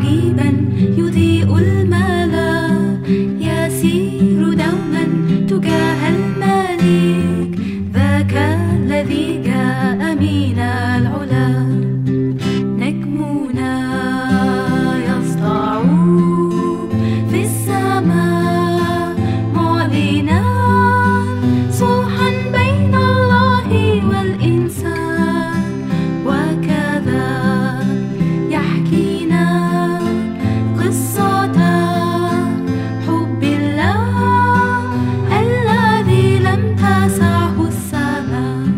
عجيبا يضيء الملا، يسير دوما تجاه الملك، ذاك الذي جاء من العلا. نجمنا يسطع في السماء معلنا صلحا بين الله والإنسان، وكذا يحكينا قصة حب الله الذي لم تسعه السماء.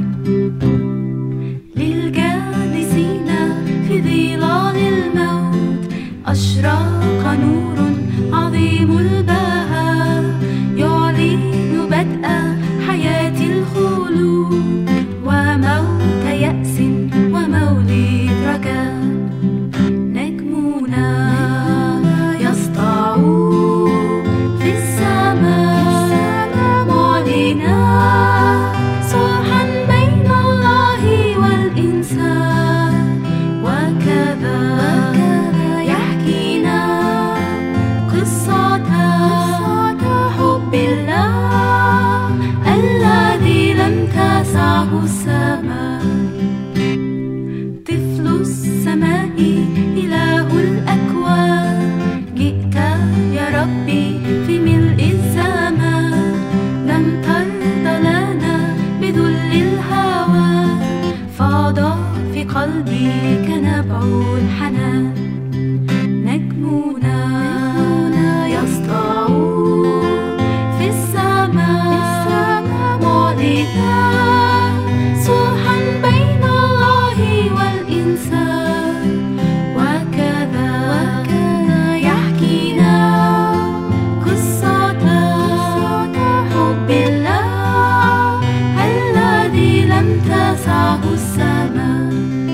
للجالسين في ظلال الموت أشرق نور عظيم البهاء، يعلن بدء حياة الخلود وموت يأس ومولد رجاء. نجمنا يسطع في السماء معلنا صلحا بين الله والإنسان، وكذا يحكينا قصة حب الله الذي لم تسعه السماء. طفل السماء إله الأكوان، جئت يا ربي في ملء الزمان، لم ترض لنا بذل الهوى، فاض في قلبي كنبع الحنان. نجمنا يسطع في السماء معلنا صلحا بين الله والإنسان، وكذا يحكينا قصة حب الله الذي لم تسعه السماء.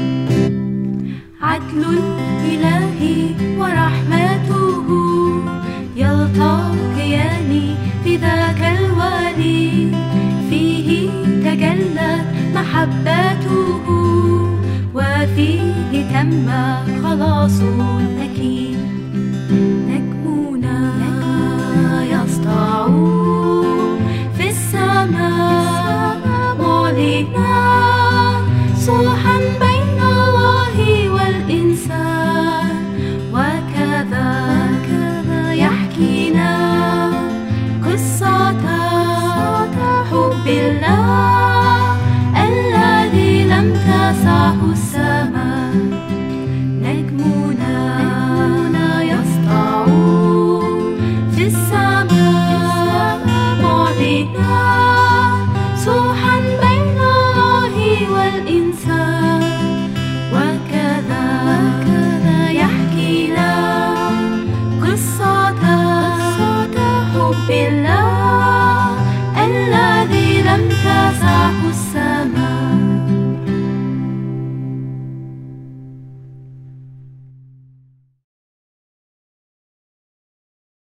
عدل الإله ورحمته يلتقيان في ذاك الوادي، فيه تجلت محبته وفيه تم خلاص الأكيد.